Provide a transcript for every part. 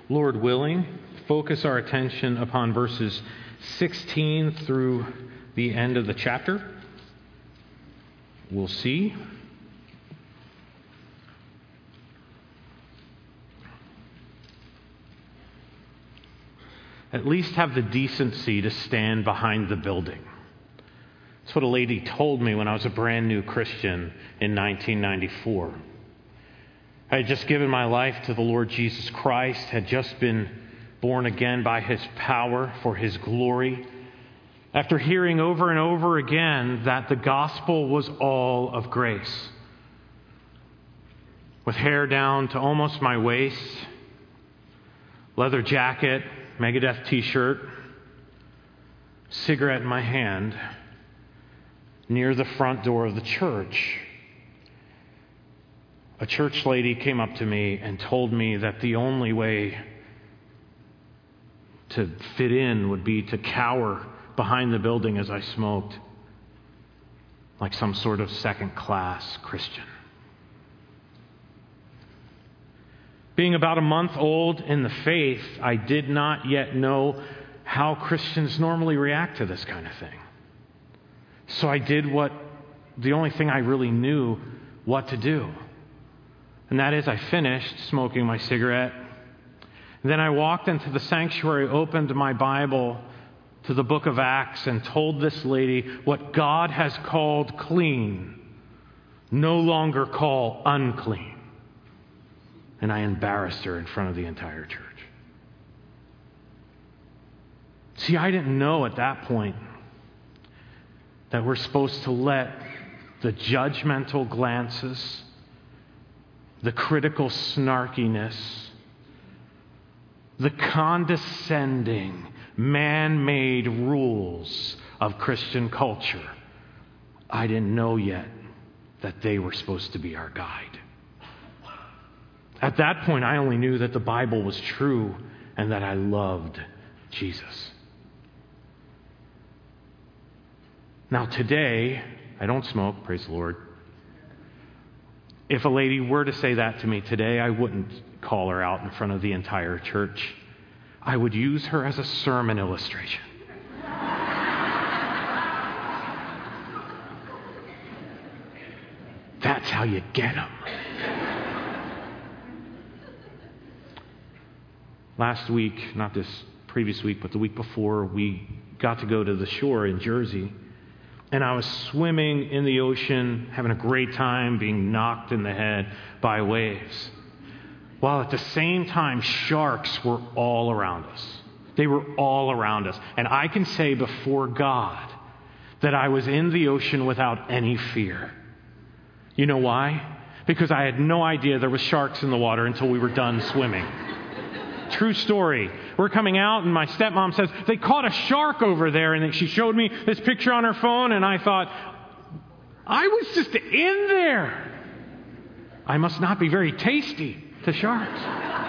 Lord willing, focus our attention upon verses 16 through the end of the chapter. We'll see. At least have the decency to stand behind the building. That's what a lady told me when I was a brand new Christian in 1994. I had just given my life to the Lord Jesus Christ, had just been born again by His power for His glory. After hearing over and over again that the gospel was all of grace. With hair down to almost my waist, leather jacket, Megadeth t-shirt, cigarette in my hand, near the front door of the church, a church lady came up to me and told me that the only way to fit in would be to cower behind the building as I smoked, like some sort of second-class Christian. Being about a month old in the faith, I did not yet know how Christians normally react to this kind of thing. So I did the only thing I really knew what to do. And that is I finished smoking my cigarette. And then I walked into the sanctuary, opened my Bible to the book of Acts, and told this lady what God has called clean, no longer call unclean. And I embarrassed her in front of the entire church. See, I didn't know at that point that we're supposed to let the judgmental glances, the critical snarkiness, the condescending, man-made rules of Christian culture, I didn't know yet that they were supposed to be our guide. At that point, I only knew that the Bible was true and that I loved Jesus. Now today, I don't smoke, praise the Lord. If a lady were to say that to me today, I wouldn't call her out in front of the entire church. I would use her as a sermon illustration. That's how you get them. Last week, not this previous week, but the week before, we got to go to the shore in Jersey. And I was swimming in the ocean, having a great time, being knocked in the head by waves. While at the same time, sharks were all around us. They were all around us. And I can say before God that I was in the ocean without any fear. You know why? Because I had no idea there were sharks in the water until we were done swimming. True story. We're coming out and my stepmom says, they caught a shark over there. And she showed me this picture on her phone and I thought, I was just in there. I must not be very tasty to sharks.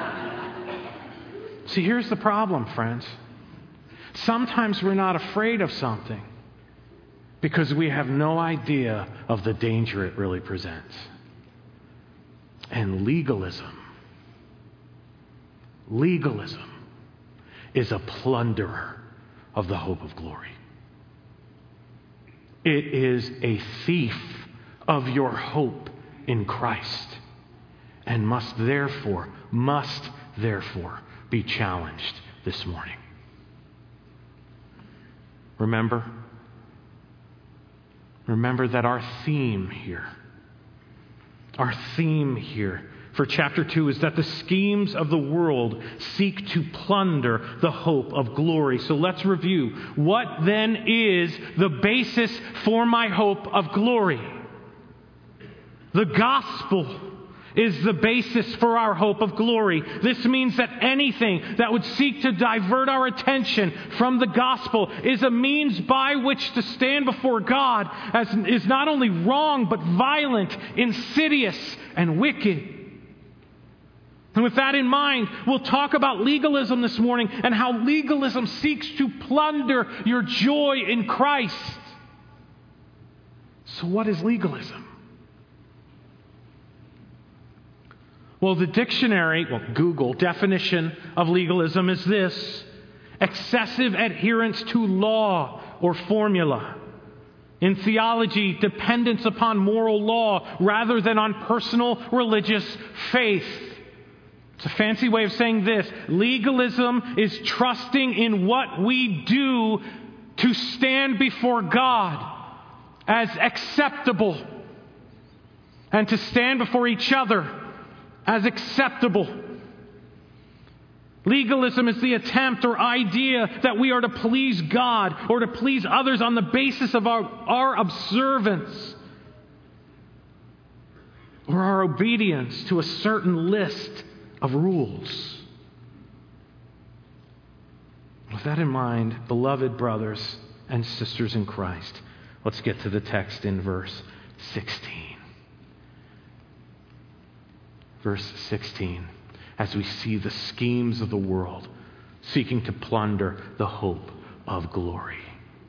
See, here's the problem, friends. Sometimes we're not afraid of something because we have no idea of the danger it really presents. And legalism is a plunderer of the hope of glory. It is a thief of your hope in Christ and must therefore be challenged this morning. Remember that our theme here for chapter 2 is that the schemes of the world seek to plunder the hope of glory. So let's review. What then is the basis for my hope of glory? The gospel is the basis for our hope of glory. This means that anything that would seek to divert our attention from the gospel is a means by which to stand before God as is not only wrong, but violent, insidious, and wicked. And with that in mind, we'll talk about legalism this morning and how legalism seeks to plunder your joy in Christ. So what is legalism? Well, the dictionary, Google definition of legalism is this: excessive adherence to law or formula. In theology, dependence upon moral law rather than on personal religious faith. It's a fancy way of saying this: legalism is trusting in what we do to stand before God as acceptable, and to stand before each other as acceptable. Legalism is the attempt or idea that we are to please God or to please others on the basis of our observance or our obedience to a certain list of rules. With that in mind, beloved brothers and sisters in Christ, let's get to the text in verse 16. Verse 16, as we see the schemes of the world seeking to plunder the hope of glory.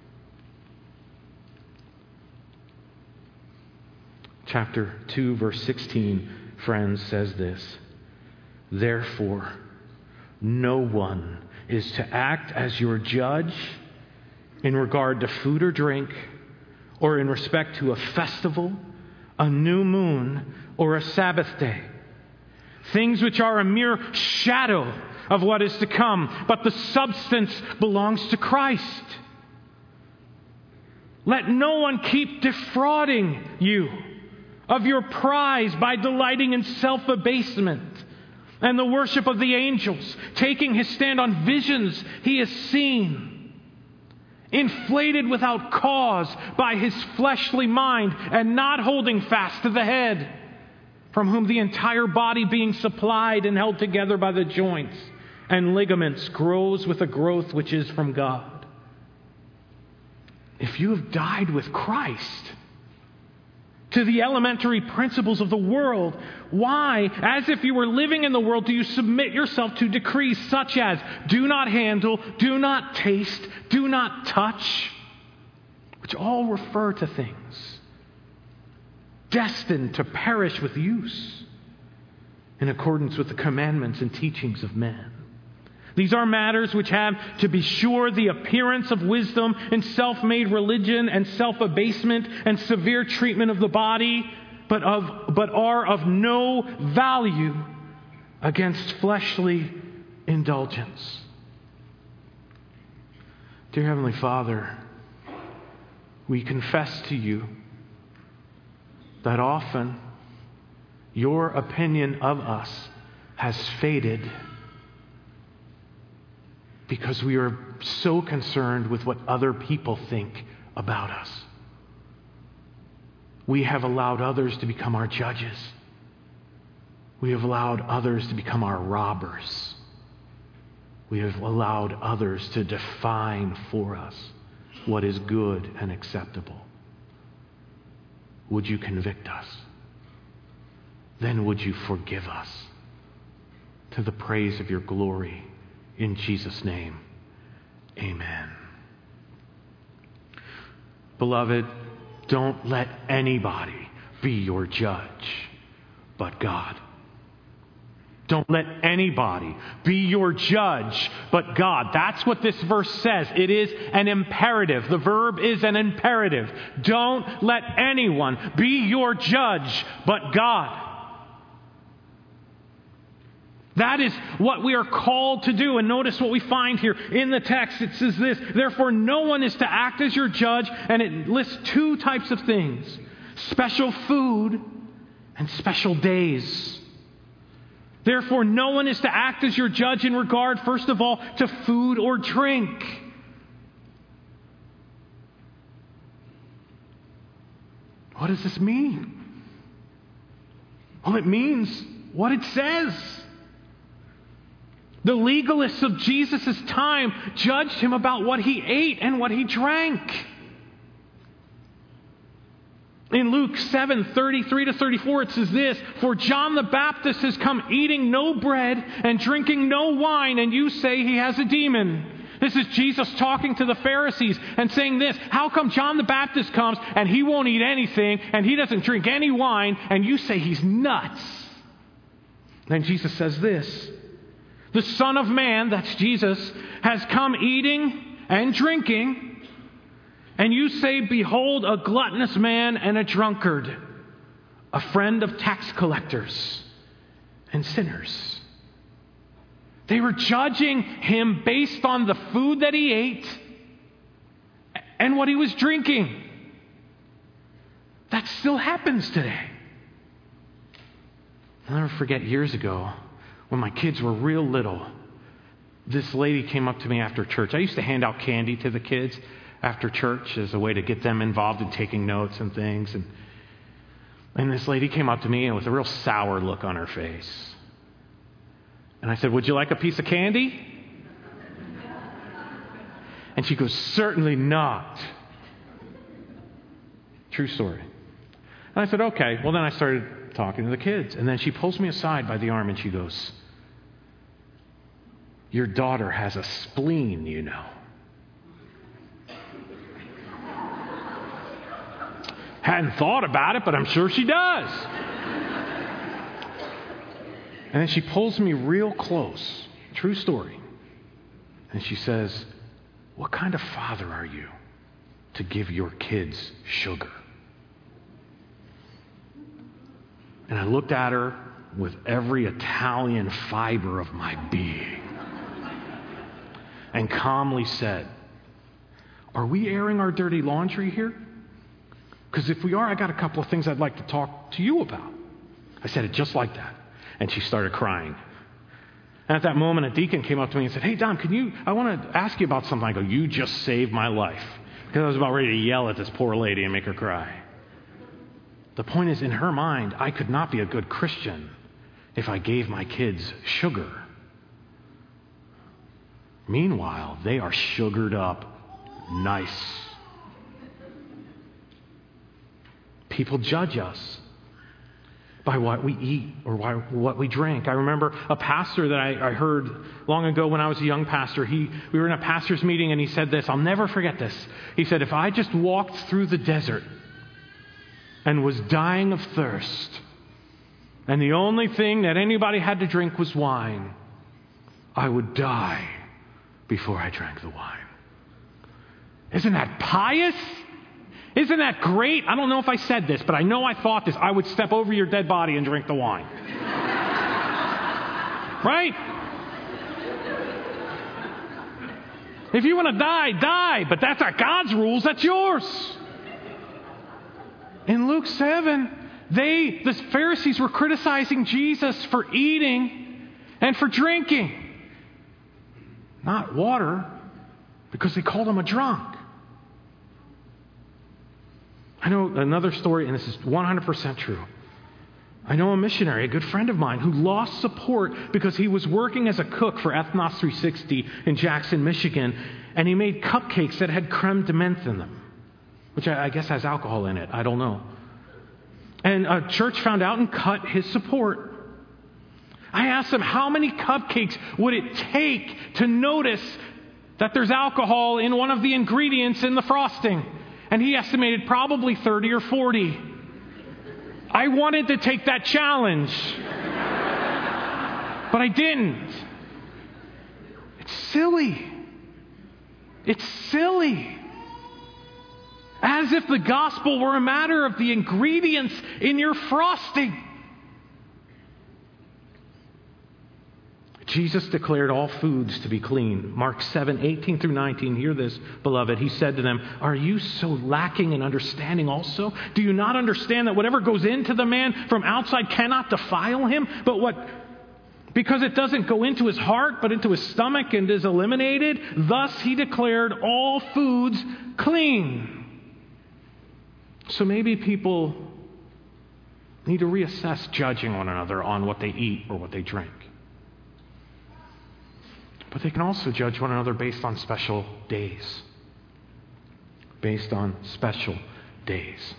Chapter 2, verse 16, friends, says this: therefore, no one is to act as your judge in regard to food or drink, or in respect to a festival, a new moon, or a Sabbath day. Things which are a mere shadow of what is to come, but the substance belongs to Christ. Let no one keep defrauding you of your prize by delighting in self-abasement and the worship of the angels, taking his stand on visions he has seen, inflated without cause by his fleshly mind, and not holding fast to the head, from whom the entire body, being supplied and held together by the joints and ligaments, grows with a growth which is from God. If you have died with Christ to the elementary principles of the world, why, as if you were living in the world, do you submit yourself to decrees such as do not handle, do not taste, do not touch, which all refer to things destined to perish with use, in accordance with the commandments and teachings of men? These are matters which have, to be sure, the appearance of wisdom in self-made religion and self-abasement and severe treatment of the body, but are of no value against fleshly indulgence. Dear Heavenly Father, we confess to you that often your opinion of us has faded because we are so concerned with what other people think about us. We have allowed others to become our judges. We have allowed others to become our robbers. We have allowed others to define for us what is good and acceptable. Would you convict us? Then would you forgive us, to the praise of your glory. In Jesus' name, amen. Beloved, don't let anybody be your judge but God. Don't let anybody be your judge but God. That's what this verse says. It is an imperative. The verb is an imperative. Don't let anyone be your judge but God. That is what we are called to do. And notice what we find here in the text. It says this: therefore, no one is to act as your judge. And it lists two types of things: special food and special days. Therefore, no one is to act as your judge in regard, first of all, to food or drink. What does this mean? Well, it means what it says. The legalists of Jesus' time judged him about what he ate and what he drank. In Luke 7:33-34, it says this: for John the Baptist has come eating no bread and drinking no wine, and you say he has a demon. This is Jesus talking to the Pharisees and saying this: how come John the Baptist comes and he won't eat anything and he doesn't drink any wine, and you say he's nuts? Then Jesus says this, the Son of Man, that's Jesus, has come eating and drinking, and you say, behold, a gluttonous man and a drunkard, a friend of tax collectors and sinners. They were judging him based on the food that he ate and what he was drinking. That still happens today. I'll never forget years ago when my kids were real little. This lady came up to me after church. I used to hand out candy to the kids after church as a way to get them involved in taking notes and things. And this lady came up to me and with a real sour look on her face. And I said, would you like a piece of candy? And she goes, certainly not. True story. And I said, okay. Well, then I started talking to the kids. And then she pulls me aside by the arm and she goes, your daughter has a spleen, you know. Hadn't thought about it, but I'm sure she does. And then she pulls me real close. True story. And she says, what kind of father are you to give your kids sugar? And I looked at her with every Italian fiber of my being and calmly said, are we airing our dirty laundry here? Because if we are, I got a couple of things I'd like to talk to you about. I said it just like that. And she started crying. And at that moment, a deacon came up to me and said, hey, Don, I want to ask you about something. I go, you just saved my life. Because I was about ready to yell at this poor lady and make her cry. The point is, in her mind, I could not be a good Christian if I gave my kids sugar. Meanwhile, they are sugared up nice. People judge us by what we eat or what we drink. I remember a pastor that I heard long ago when I was a young pastor. We were in a pastor's meeting and he said this. I'll never forget this. He said, if I just walked through the desert and was dying of thirst, and the only thing that anybody had to drink was wine, I would die before I drank the wine. Isn't that pious? Isn't that great? I don't know if I said this, but I know I thought this. I would step over your dead body and drink the wine. Right? If you want to die, die. But that's not God's rules. That's yours. In Luke 7, the Pharisees were criticizing Jesus for eating and for drinking. Not water, because they called him a drunk. I know another story, and this is 100% true. I know a missionary, a good friend of mine, who lost support because he was working as a cook for Ethnos 360 in Jackson, Michigan, and he made cupcakes that had creme de menthe in them, which I guess has alcohol in it. I don't know. And a church found out and cut his support. I asked him, how many cupcakes would it take to notice that there's alcohol in one of the ingredients in the frosting? And he estimated probably 30 or 40. I wanted to take that challenge, but I didn't. It's silly. It's silly. As if the gospel were a matter of the ingredients in your frosting. Jesus declared all foods to be clean. Mark 7:18 through 19. Hear this, beloved. He said to them, are you so lacking in understanding also? Do you not understand that whatever goes into the man from outside cannot defile him? Because it doesn't go into his heart, but into his stomach and is eliminated. Thus he declared all foods clean. So maybe people need to reassess judging one another on what they eat or what they drink. But they can also judge one another based on special days. Based on special days.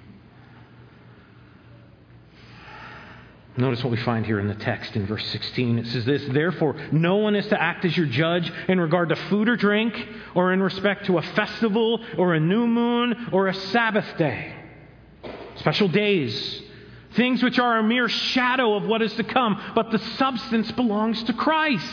Notice what we find here in the text in verse 16. It says this, therefore, no one is to act as your judge in regard to food or drink, or in respect to a festival, or a new moon, or a Sabbath day. Special days. Things which are a mere shadow of what is to come, but the substance belongs to Christ.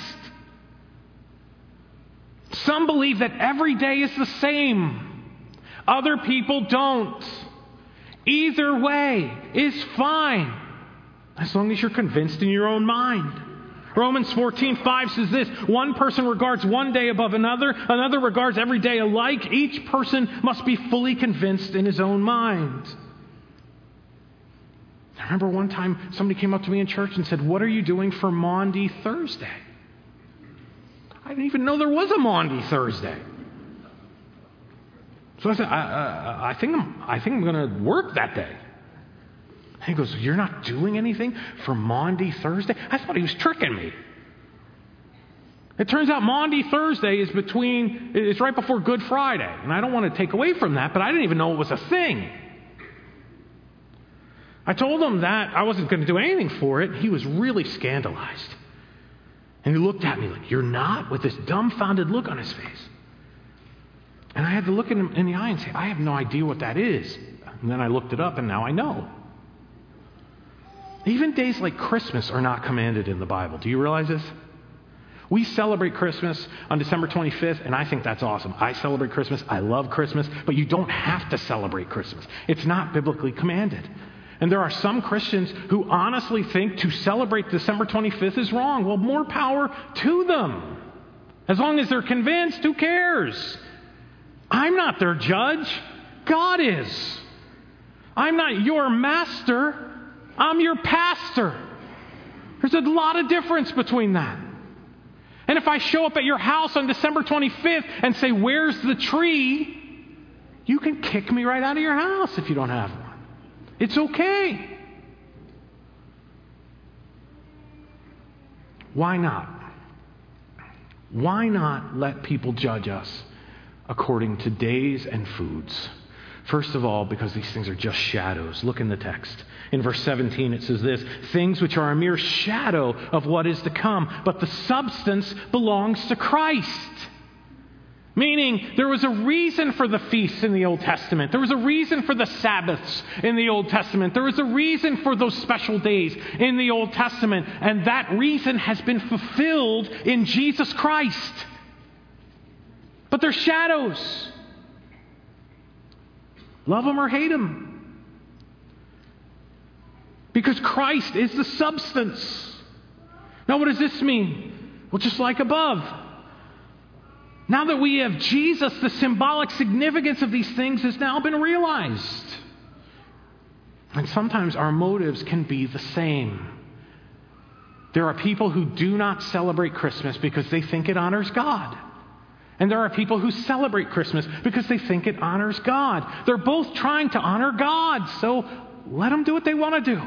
Some believe that every day is the same. Other people don't. Either way is fine, as long as you're convinced in your own mind. Romans 14:5 says this: one person regards one day above another, another regards every day alike. Each person must be fully convinced in his own mind. I remember one time somebody came up to me in church and said, "What are you doing for Maundy Thursday?" I didn't even know there was a Maundy Thursday. So I said, I think I'm going to work that day. And he goes, "You're not doing anything for Maundy Thursday?" I thought he was tricking me. It turns out Maundy Thursday is right before Good Friday. And I don't want to take away from that, but I didn't even know it was a thing. I told him that I wasn't going to do anything for it. He was really scandalized. And he looked at me like, "You're not?" with this dumbfounded look on his face. And I had to look at him in the eye and say, "I have no idea what that is." And then I looked it up, and now I know. Even days like Christmas are not commanded in the Bible. Do you realize this? We celebrate Christmas on December 25th, and I think that's awesome. I celebrate Christmas. I love Christmas, but you don't have to celebrate Christmas. It's not biblically commanded. And there are some Christians who honestly think to celebrate December 25th is wrong. Well, more power to them. As long as they're convinced, who cares? I'm not their judge. God is. I'm not your master. I'm your pastor. There's a lot of difference between that. And if I show up at your house on December 25th and say, "Where's the tree?" you can kick me right out of your house if you don't have one. It's okay. Why not? Why not let people judge us according to days and foods? First of all, because these things are just shadows. Look in the text. In verse 17 it says this: things which are a mere shadow of what is to come, but the substance belongs to Christ. Meaning, there was a reason for the feasts in the Old Testament. There was a reason for the Sabbaths in the Old Testament. There was a reason for those special days in the Old Testament. And that reason has been fulfilled in Jesus Christ. But they're shadows. Love them or hate them. Because Christ is the substance. Now, what does this mean? Well, just like above. Now that we have Jesus, the symbolic significance of these things has now been realized. And sometimes our motives can be the same. There are people who do not celebrate Christmas because they think it honors God. And there are people who celebrate Christmas because they think it honors God. They're both trying to honor God, so let them do what they want to do.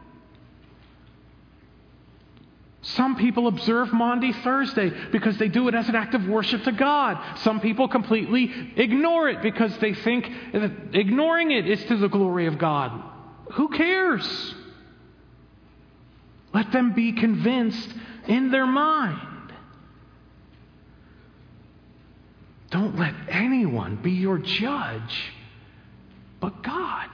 Some people observe Maundy Thursday because they do it as an act of worship to God. Some people completely ignore it because they think that ignoring it is to the glory of God. Who cares? Let them be convinced in their mind. Don't let anyone be your judge but God.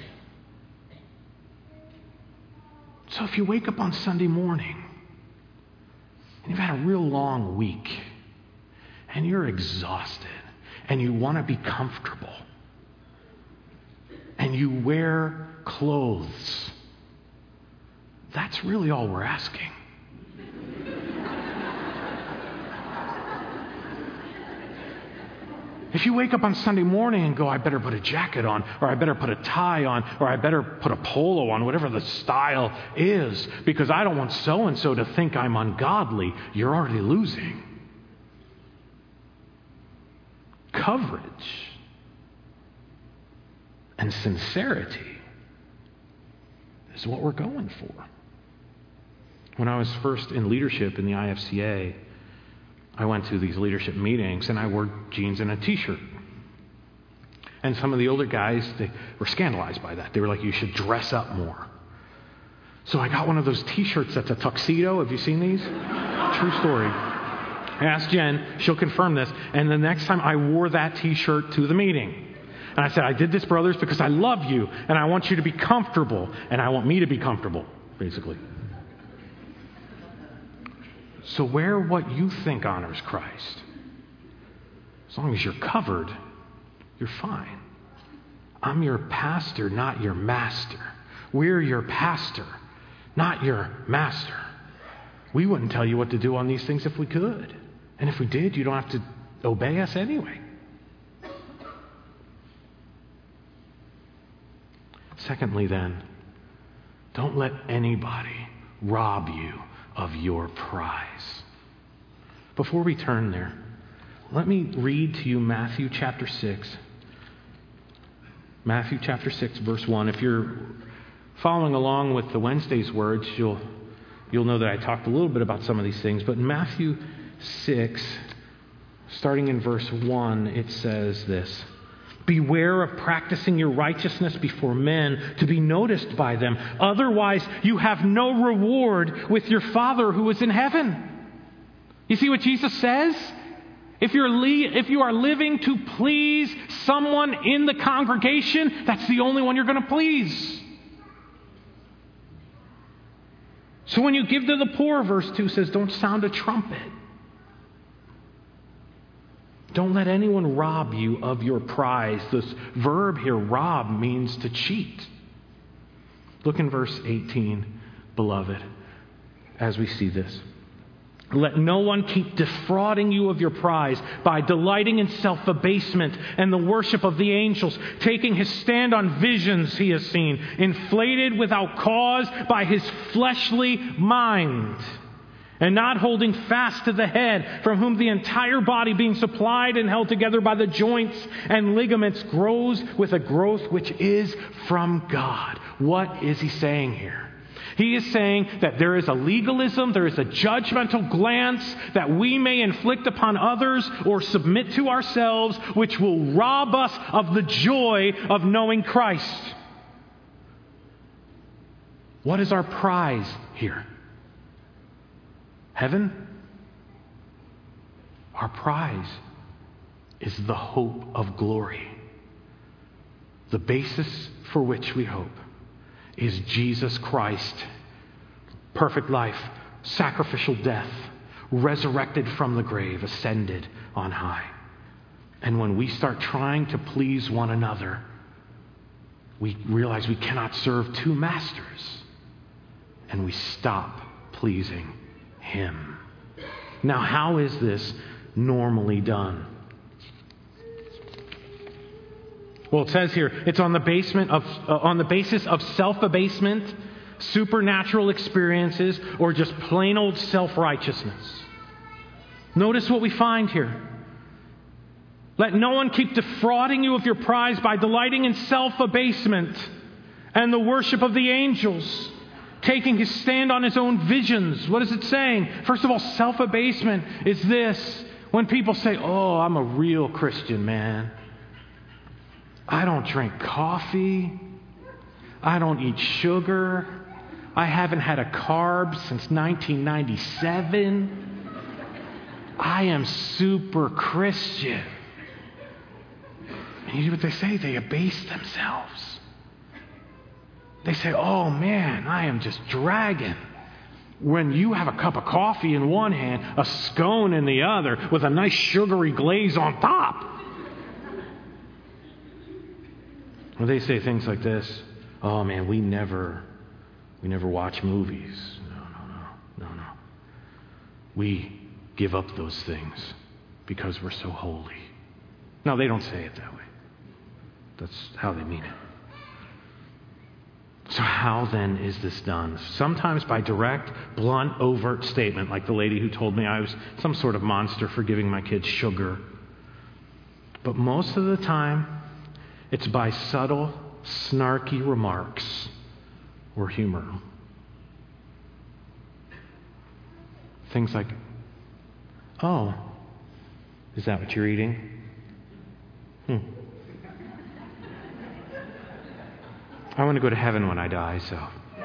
So if you wake up on Sunday morning and you've had a real long week, and you're exhausted, and you want to be comfortable, and you wear clothes, that's really all we're asking. If you wake up on Sunday morning and go, "I better put a jacket on, or I better put a tie on, or I better put a polo on," whatever the style is, because I don't want so-and-so to think I'm ungodly, you're already losing. Coverage and sincerity is what we're going for. When I was first in leadership in the IFCA, I went to these leadership meetings and I wore jeans and a t-shirt. And some of the older guys, they were scandalized by that. They were like, "You should dress up more." So I got one of those t-shirts that's a tuxedo. Have you seen these? True story. I asked Jen, she'll confirm this, and the next time I wore that t-shirt to the meeting. And I said, I did this, brothers, because I love you, and I want you to be comfortable, and I want me to be comfortable, basically. So wear what you think honors Christ. As long as you're covered, you're fine. I'm your pastor, not your master. We're your pastor, not your master. We wouldn't tell you what to do on these things if we could. And if we did, you don't have to obey us anyway. Secondly, then, don't let anybody rob you of your prize. Before we turn there, let me read to you Matthew chapter 6. Matthew chapter 6, verse 1. If you're following along with the Wednesday's words, you'll know that I talked a little bit about some of these things. But in Matthew 6, starting in verse 1, it says this: Beware of practicing your righteousness before men to be noticed by them. Otherwise, you have no reward with your Father who is in heaven. You see what Jesus says? If you are living to please someone in the congregation, that's the only one you're going to please. So when you give to the poor, verse 2 says, don't sound a trumpet. Don't let anyone rob you of your prize. This verb here, rob, means to cheat. Look in verse 18, beloved, as we see this. Let no one keep defrauding you of your prize by delighting in self-abasement and the worship of the angels, taking his stand on visions he has seen, inflated without cause by his fleshly mind, and not holding fast to the head, from whom the entire body, being supplied and held together by the joints and ligaments, grows with a growth which is from God. What is he saying here? He is saying that there is a legalism, there is a judgmental glance that we may inflict upon others or submit to ourselves, which will rob us of the joy of knowing Christ. What is our prize here? Heaven? Our prize is the hope of glory. The basis for which we hope is Jesus Christ, perfect life, sacrificial death, resurrected from the grave, ascended on high. And when we start trying to please one another, we realize we cannot serve two masters, and we stop pleasing Him. Now, how is this normally done? Well, it says here, it's on the basis of self-abasement, supernatural experiences, or just plain old self-righteousness. Notice what we find here. Let no one keep defrauding you of your prize by delighting in self-abasement and the worship of the angels, taking his stand on his own visions. What is it saying? First of all, self-abasement is this. When people say, oh, I'm a real Christian, man. I don't drink coffee. I don't eat sugar. I haven't had a carb since 1997. I am super Christian. And you know what they say? They abase themselves. They say, oh man, I am just dragging. When you have a cup of coffee in one hand, a scone in the other, with a nice sugary glaze on top. Or they say things like this, oh man, we never watch movies. No. We give up those things because we're so holy. No, they don't say it that way. That's how they mean it. So how then is this done? Sometimes by direct, blunt, overt statement, like the lady who told me I was some sort of monster for giving my kids sugar. But most of the time, it's by subtle, snarky remarks or humor. Things like, oh, is that what you're eating? I want to go to heaven when I die, so.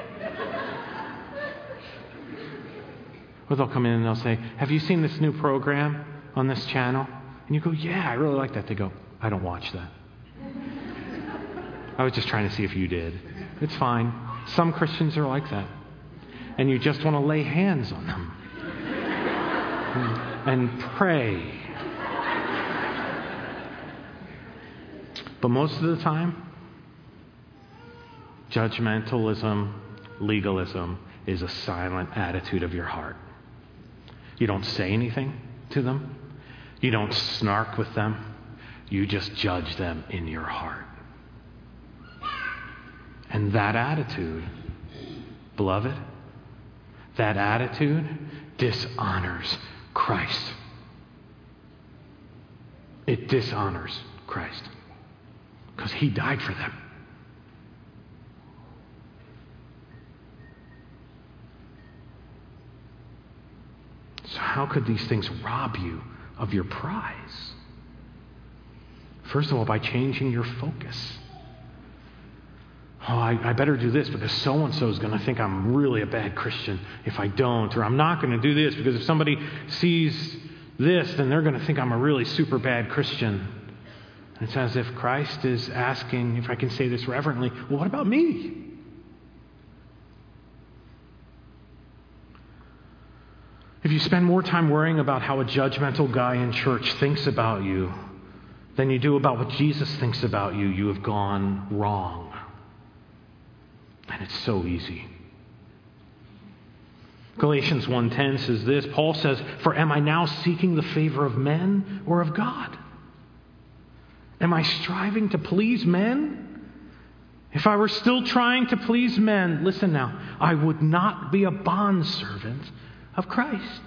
Or they'll come in and they'll say, have you seen this new program on this channel? And you go, yeah, I really like that. They go, I don't watch that. I was just trying to see if you did. It's fine. Some Christians are like that. And you just want to lay hands on them and pray. But most of the time, judgmentalism, legalism is a silent attitude of your heart. You don't say anything to them. You don't snark with them. You just judge them in your heart. And that attitude, beloved, that attitude dishonors Christ. It dishonors Christ because he died for them. So how could these things rob you of your prize? First of all, by changing your focus. Oh, I better do this because so-and-so is going to think I'm really a bad Christian if I don't. Or I'm not going to do this because if somebody sees this, then they're going to think I'm a really super bad Christian. And it's as if Christ is asking, if I can say this reverently, well, what about me? If you spend more time worrying about how a judgmental guy in church thinks about you than you do about what Jesus thinks about you, you have gone wrong. And it's so easy. Galatians 1:10 says this. Paul says, "For am I now seeking the favor of men or of God? Am I striving to please men? If I were still trying to please men, listen now, I would not be a bondservant of Christ."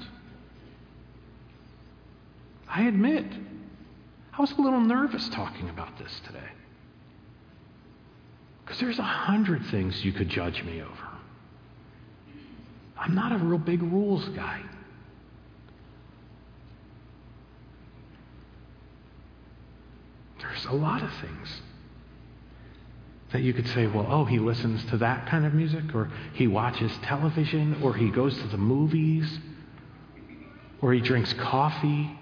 I admit, I was a little nervous talking about this today. Because there's 100 things you could judge me over. I'm not a real big rules guy. There's a lot of things that you could say, well, oh, he listens to that kind of music, or he watches television, or he goes to the movies, or he drinks coffee,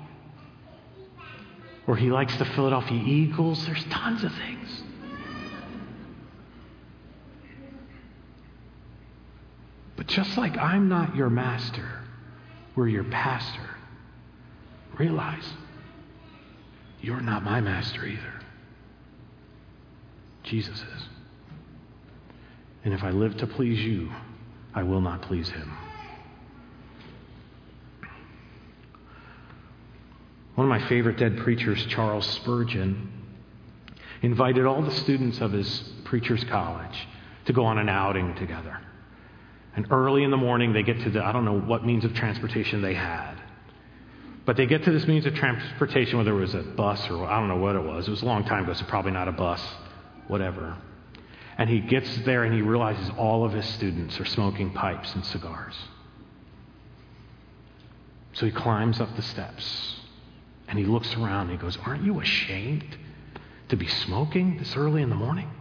or he likes the Philadelphia Eagles. There's tons of things. But just like I'm not your master, we're your pastor, realize you're not my master either. Jesus is. And if I live to please you, I will not please him. One of my favorite dead preachers, Charles Spurgeon, invited all the students of his preacher's college to go on an outing together. And early in the morning, they get to I don't know what means of transportation they had. But they get to this means of transportation, whether it was a bus or I don't know what it was. It was a long time ago, so probably not a bus, whatever. And he gets there and he realizes all of his students are smoking pipes and cigars. So he climbs up the steps and he looks around and he goes, "Aren't you ashamed to be smoking this early in the morning?"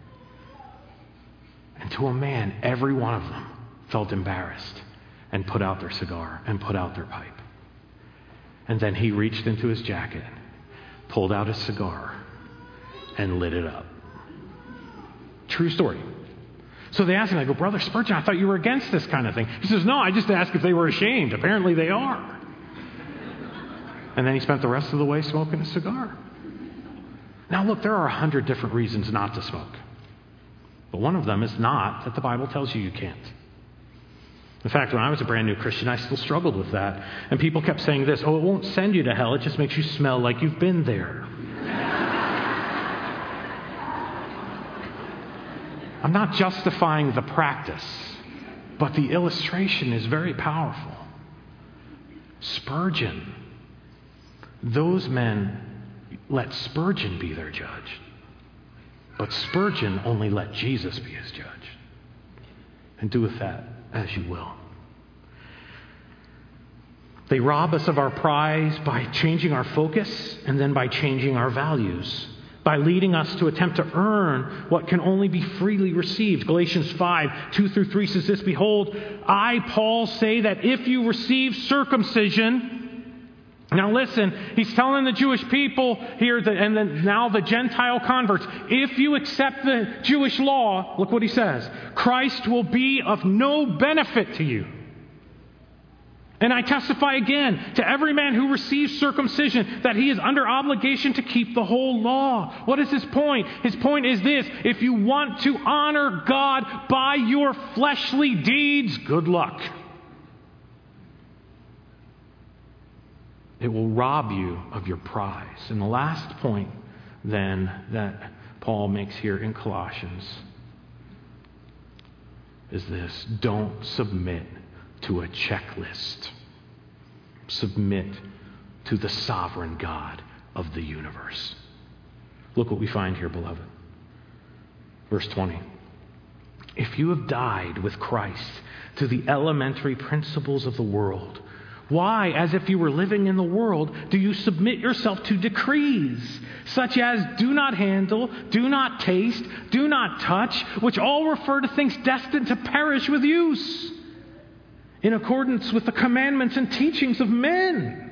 And to a man, every one of them felt embarrassed and put out their cigar and put out their pipe. And then he reached into his jacket, pulled out his cigar, and lit it up. True story. So they asked him, I go, "Brother Spurgeon, I thought you were against this kind of thing." He says, "No, I just asked if they were ashamed. Apparently they are." And then he spent the rest of the way smoking a cigar. Now look, there are 100 different reasons not to smoke. But one of them is not that the Bible tells you you can't. In fact, when I was a brand new Christian, I still struggled with that. And people kept saying this, "Oh, it won't send you to hell. It just makes you smell like you've been there." I'm not justifying the practice, but the illustration is very powerful. Spurgeon, those men let Spurgeon be their judge. But Spurgeon only let Jesus be his judge. And do with that as you will. They rob us of our prize by changing our focus and then by changing our values, by leading us to attempt to earn what can only be freely received. Galatians 5:2-3 says this, "Behold, I, Paul, say that if you receive circumcision Now listen, he's telling the Jewish people here, and then now the Gentile converts, if you accept the Jewish law, look what he says, Christ will be of no benefit to you. And I testify again to every man who receives circumcision that he is under obligation to keep the whole law. What is his point? His point is this: if you want to honor God by your fleshly deeds, good luck. It will rob you of your prize. And the last point, then, that Paul makes here in Colossians is this: don't submit to a checklist. Submit to the sovereign God of the universe. Look what we find here, beloved. Verse 20. If you have died with Christ to the elementary principles of the world, why, as if you were living in the world, do you submit yourself to decrees such as do not handle, do not taste, do not touch, which all refer to things destined to perish with use, in accordance with the commandments and teachings of men?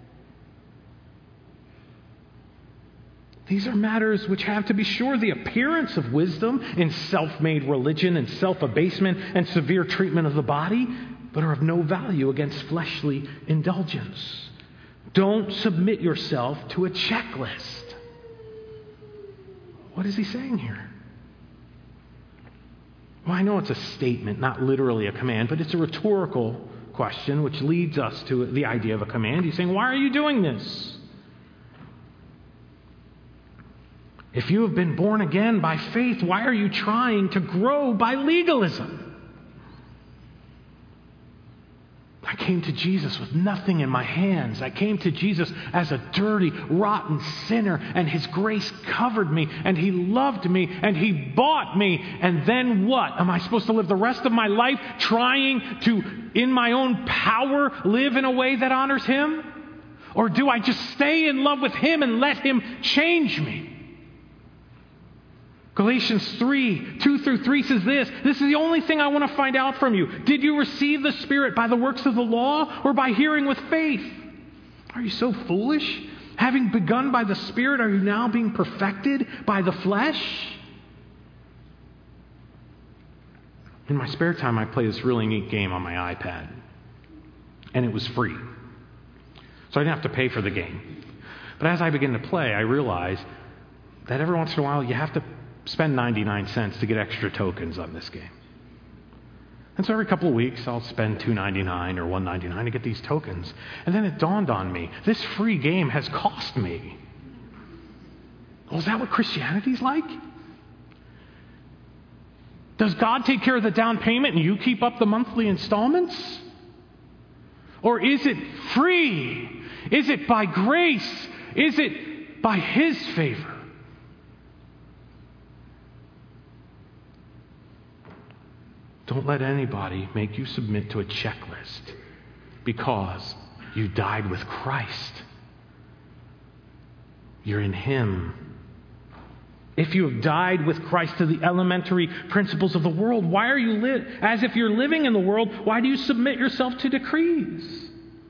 These are matters which have, to be sure, the appearance of wisdom in self-made religion and self-abasement and severe treatment of the body, but are of no value against fleshly indulgence. Don't submit yourself to a checklist. What is he saying here? Well, I know it's a statement, not literally a command, but it's a rhetorical question which leads us to the idea of a command. He's saying, why are you doing this? If you have been born again by faith, why are you trying to grow by legalism? I came to Jesus with nothing in my hands. I came to Jesus as a dirty, rotten sinner, and His grace covered me, and He loved me, and He bought me. And then what? Am I supposed to live the rest of my life trying to, in my own power, live in a way that honors Him? Or do I just stay in love with Him and let Him change me? Galatians 3:2-3 says this is the only thing I want to find out from you. Did you receive the Spirit by the works of the law or by hearing with faith? Are you so foolish? Having begun by the Spirit, are you now being perfected by the flesh? In my spare time, I play this really neat game on my iPad. And it was free. So I didn't have to pay for the game. But as I began to play, I realized that every once in a while you have to spend 99 cents to get extra tokens on this game. And so every couple of weeks, I'll spend $2.99 or $1.99 to get these tokens. And then it dawned on me, this free game has cost me. Well, is that what Christianity's like? Does God take care of the down payment and you keep up the monthly installments? Or is it free? Is it by grace? Is it by His favor? Don't let anybody make you submit to a checklist because you died with Christ. You're in Him. If you have died with Christ to the elementary principles of the world, why are you as if you're living in the world, why do you submit yourself to decrees?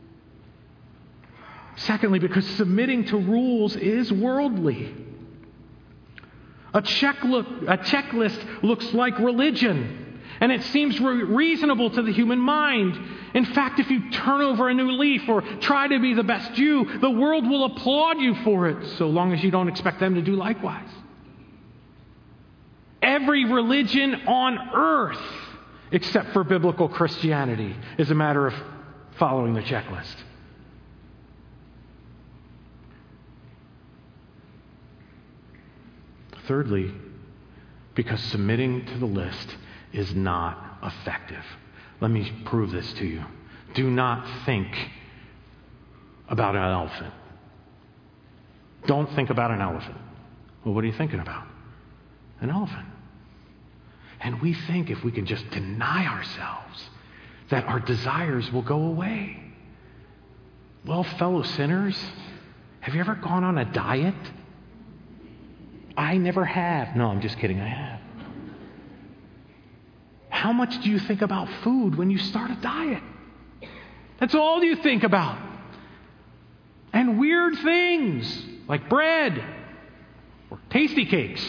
Secondly, because submitting to rules is worldly. A checklist looks like religion. And it seems reasonable to the human mind. In fact, if you turn over a new leaf or try to be the best you, the world will applaud you for it, so long as you don't expect them to do likewise. Every religion on earth, except for biblical Christianity, is a matter of following the checklist. Thirdly, because submitting to the list is not effective. Let me prove this to you. Do not think about an elephant. Don't think about an elephant. Well, what are you thinking about? An elephant. And we think if we can just deny ourselves that our desires will go away. Well, fellow sinners, have you ever gone on a diet? I never have. No, I'm just kidding, I have. How much do you think about food when you start a diet? That's all you think about. and weird things like bread or tasty cakes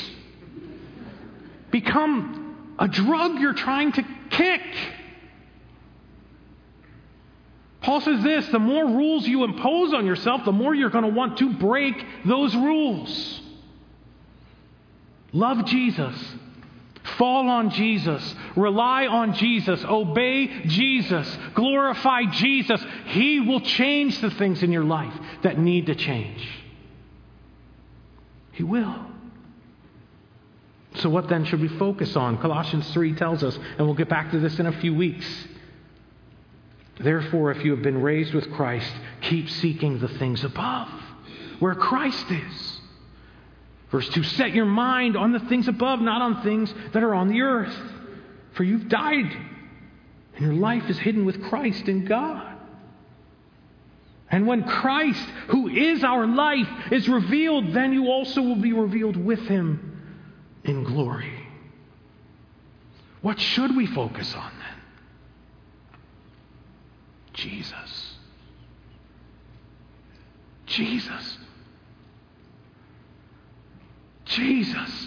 become a drug you're trying to kick. Paul says this, the more rules you impose on yourself, the more you're going to want to break those rules. Love Jesus. Fall on Jesus. Rely on Jesus. Obey Jesus. Glorify Jesus. He will change the things in your life that need to change. He will. So what then should we focus on? Colossians 3 tells us, and we'll get back to this in a few weeks. Therefore, if you have been raised with Christ, keep seeking the things above, where Christ is. Verse 2, set your mind on the things above, not on things that are on the earth. For you've died, and your life is hidden with Christ in God. And when Christ, who is our life, is revealed, then you also will be revealed with Him in glory. What should we focus on then? Jesus. Jesus. Jesus.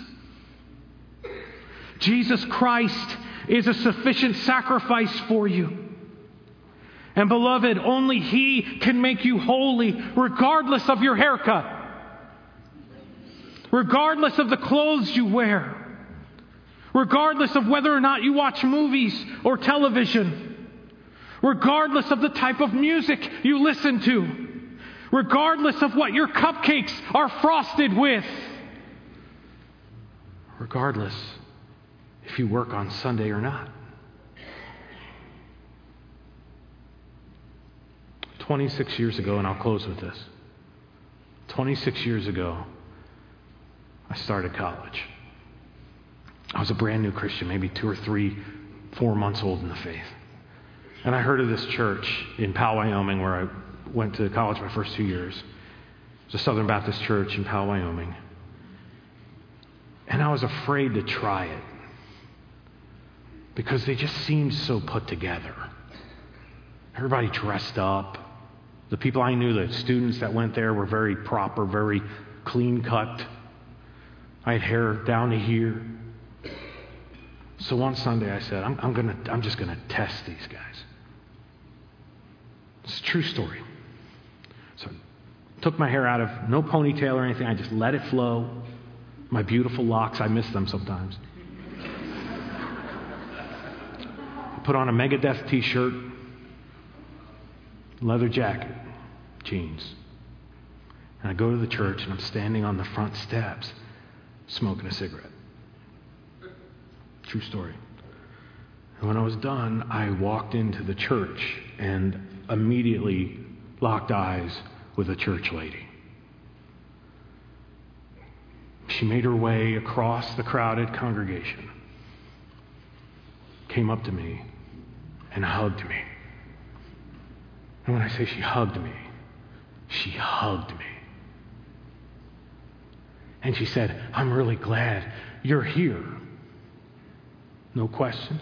Jesus Christ is a sufficient sacrifice for you. And beloved, only He can make you holy regardless of your haircut, regardless of the clothes you wear, regardless of whether or not you watch movies or television, regardless of the type of music you listen to, regardless of what your cupcakes are frosted with, regardless if you work on Sunday or not. 26 years ago, and I'll close with this. 26 years ago, I started college. I was a brand new Christian, maybe 2 or 3, 4 months old in the faith. And I heard of this church in Powell, Wyoming, where I went to college my first 2 years. It was a Southern Baptist church in Powell, Wyoming. And I was afraid to try it because they just seemed so put together. Everybody dressed up. The people I knew, the students that went there, were very proper, very clean cut. I had hair down to here. So one Sunday I said, I'm just going to test these guys. It's a true story. So I took my hair out of no ponytail or anything. I just let it flow. My beautiful locks, I miss them sometimes. I put on a Megadeth t-shirt, leather jacket, jeans. And I go to the church and I'm standing on the front steps smoking a cigarette. True story. And when I was done, I walked into the church and immediately locked eyes with a church lady. She made her way across the crowded congregation, came up to me, and hugged me. And when I say she hugged me, she hugged me. And she said, I'm really glad you're here. No questions,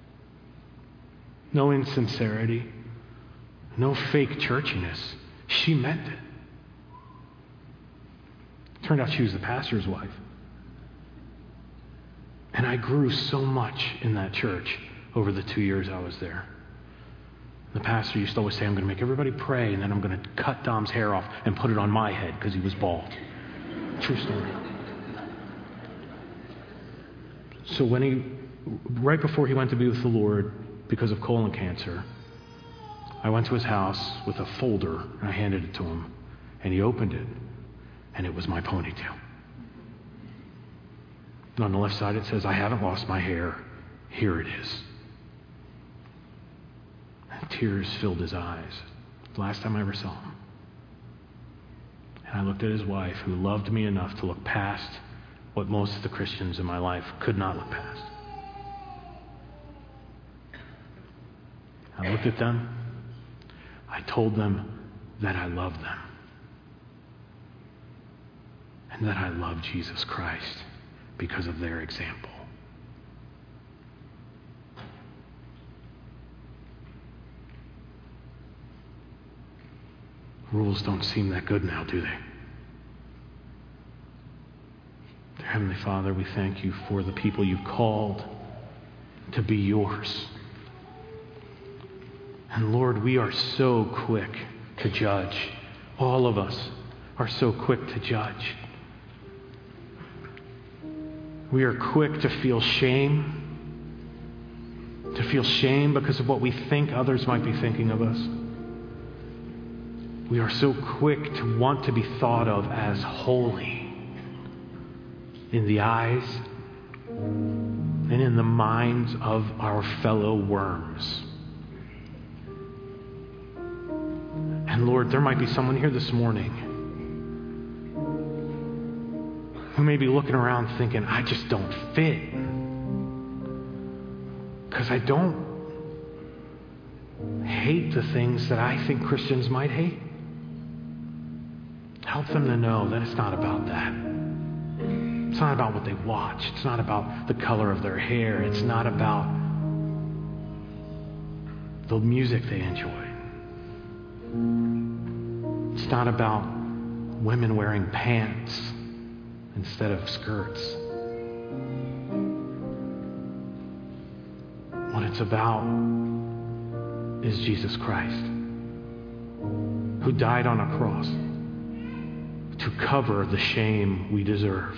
no insincerity, no fake churchiness. She meant it. Turned out she was the pastor's wife. And I grew so much in that church over the 2 years I was there. The pastor used to always say, I'm going to make everybody pray, and then I'm going to cut Dom's hair off and put it on my head because he was bald. True story. So right before he went to be with the Lord because of colon cancer, I went to his house with a folder and I handed it to him. And he opened it, and it was my ponytail. And on the left side it says, I haven't lost my hair. Here it is. And tears filled his eyes. The last time I ever saw him. And I looked at his wife, who loved me enough to look past what most of the Christians in my life could not look past. I looked at them. I told them that I love them. And that I love Jesus Christ because of their example. Rules don't seem that good now, do they? Dear Heavenly Father, we thank you for the people you've called to be yours. And Lord, we are so quick to judge. All of us are so quick to judge. We are quick to feel shame. To feel shame because of what we think others might be thinking of us. We are so quick to want to be thought of as holy in the eyes and in the minds of our fellow worms. And Lord, there might be someone here this morning who may be looking around thinking, I just don't fit. Because I don't hate the things that I think Christians might hate. Help them to know that it's not about that. It's not about what they watch. It's not about the color of their hair. It's not about the music they enjoy. It's not about women wearing pants instead of skirts. What it's about is Jesus Christ, who died on a cross to cover the shame we deserve.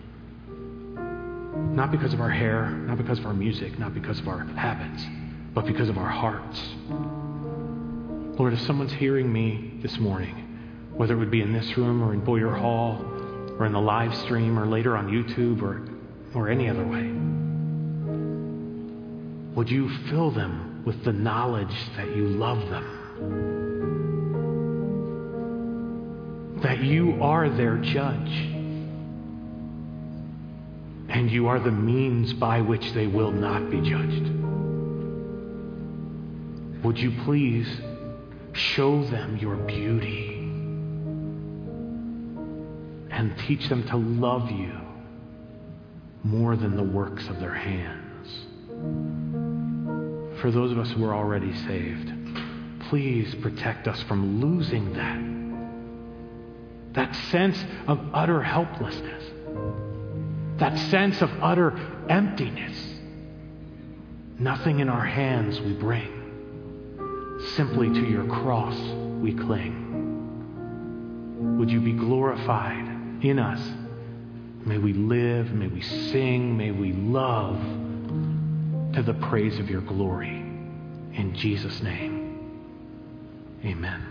Not because of our hair, not because of our music, not because of our habits, but because of our hearts. Lord, if someone's hearing me this morning, whether it would be in this room or in Boyer Hall or in the live stream or later on YouTube or any other way, would you fill them with the knowledge that you love them? That you are their judge. And you are the means by which they will not be judged. Would you please show them your beauty and teach them to love you more than the works of their hands? For those of us who are already saved, please protect us from losing that sense of utter helplessness. That sense of utter emptiness. Nothing in our hands we bring. Simply to your cross we cling. Would you be glorified in us? May we live, may we sing, may we love to the praise of your glory. In Jesus' name, amen.